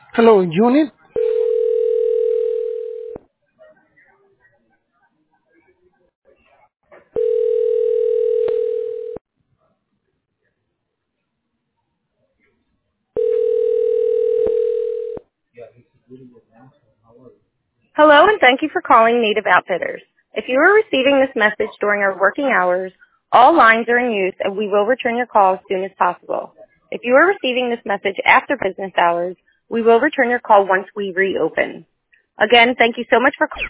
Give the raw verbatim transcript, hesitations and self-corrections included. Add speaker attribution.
Speaker 1: Hello, unit.
Speaker 2: Hello, and thank you for calling Native Outfitters. If you are receiving this message during our working hours, all lines are in use and we will return your call as soon as possible. If you are receiving this message after business hours, we will return your call once we reopen. Again, thank you so much for calling.